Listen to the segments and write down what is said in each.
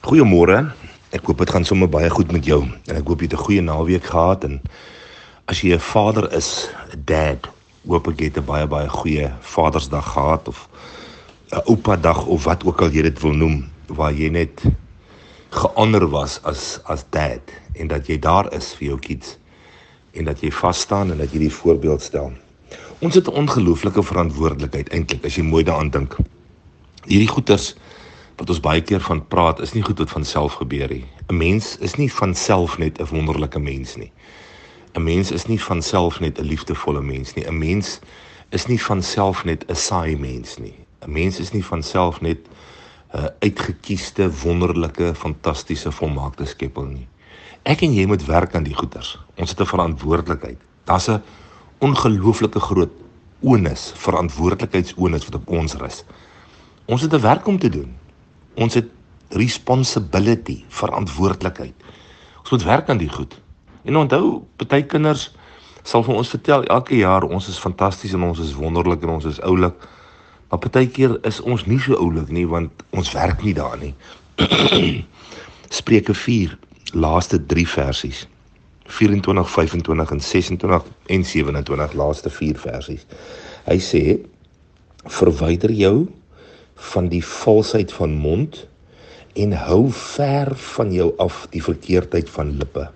Goeiemôre, ek hoop dit gaan sommer baie goed met jou en ek hoop jy het 'n goeie naweek gehad en as jy 'n vader is, 'n dad, hoop ek jy het 'n baie goeie Vadersdag gehad of 'n oupa dag of wat ook al jy dit wil noem, waar jy net gehonour was as dad en dat jy daar is vir jou kids en dat jy vas staan en dat jy die voorbeeld stel. Ons het 'n ongelooflike verantwoordelikheid eintlik as jy mooi daaraan dink. Hierdie goeters wat ons baie keer van praat, is nie goed wat van self gebeur nie. 'n Mens is nie van self net 'n wonderlike mens nie. 'n Mens is nie van self net 'n liefdevolle mens nie. 'n Mens is nie van self net 'n saai mens nie. 'n Mens is nie van self net 'n uitgekiesde, wonderlike, fantastiese, volmaakte skepsel nie. Ek en jy moet werk aan die goeters. Ons het 'n verantwoordelikheid. Daar's 'n ongelooflike groot onus, verantwoordelikheidsonus wat op ons rus. Ons het 'n werk om te doen. Ons het responsibility, verantwoordelikheid. Ons moet werk aan die goed. En onthou, party kinders sal vir ons vertel elke jaar ons is fantasties en ons is wonderlik en ons is oulik. Maar party keer is ons nie so oulik nie want ons werk nie daar nie. Spreuke 4, laaste 3 versies. 24, 25 en 26 en 27, laaste 4 versies. Hy sê, verwyder jou van die valsheid van mond en hou ver van jou af die verkeerdheid van lippe.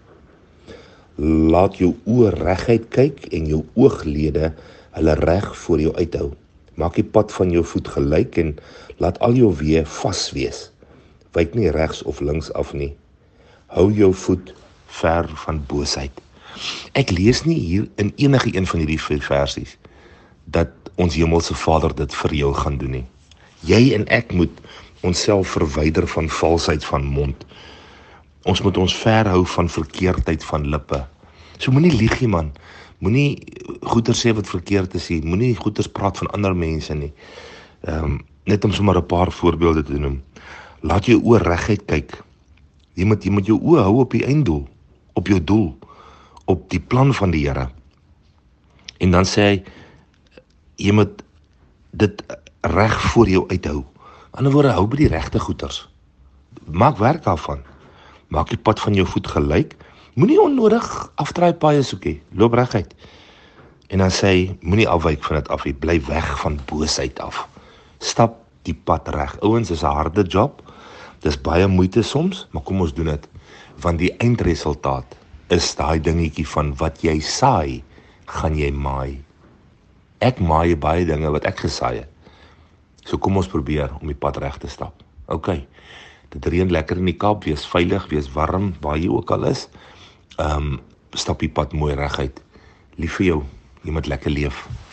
Laat jou oë reguit kyk en jou ooglede hulle reg voor jou uithou. Maak die pad van jou voet gelyk en laat al jou weë vas wees. Wyk nie regs of links af nie. Hou jou voet ver van boosheid. Ek lees nie hier in enige een van hierdie 4 versies dat ons hemelse Vader dit vir jou gaan doen nie. Jy en ek moet onsself verwyder van valsheid van mond. Ons moet ons verhou van verkeerdheid van lippe. So moenie lieg nie man. Moenie goeie sê wat verkeerd is nie. Moenie goeie praat van ander mense nie. Net om sommer 'n paar voorbeelde te noem. Laat jou oë reguit kyk. Jy moet jou oë hou op die einddoel, op jou doel, op die plan van die Here. En dan sê hy, jy moet dit reg voor jou uithou. In ander woorde, hou by die regte goeters. Maak werk daarvan. Maak die pad van jou voet gelyk. Moenie onnodig afdraai paaie soek nie. Loop reguit. En dan sê hy, moenie afwyk van dit af nie. Bly weg van boosheid af. Stap die pad reg. Ouens, dis 'n harde job. Dis baie moeite soms, maar kom ons doen dit. Want die eindresultaat is daai dingetjie van wat jy saai, gaan jy maai. Ek maai baie dinge wat ek gesaai het. So kom ons probeer om die pad reg te stap. OK, dit reën lekker in die Kaap, wees veilig, wees warm, waar jy ook al is. Stap die pad mooi reguit. Lief vir jou, jy moet lekker leef.